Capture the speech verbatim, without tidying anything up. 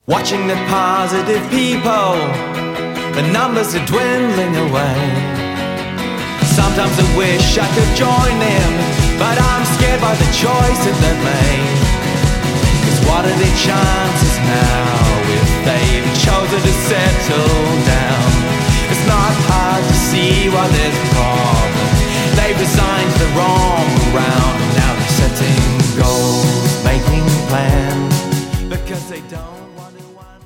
Watching the positive people, the numbers are dwindling away. Sometimes I wish I could join them, but I'm scared by the choice that they've made. 'Cause what are their chances now?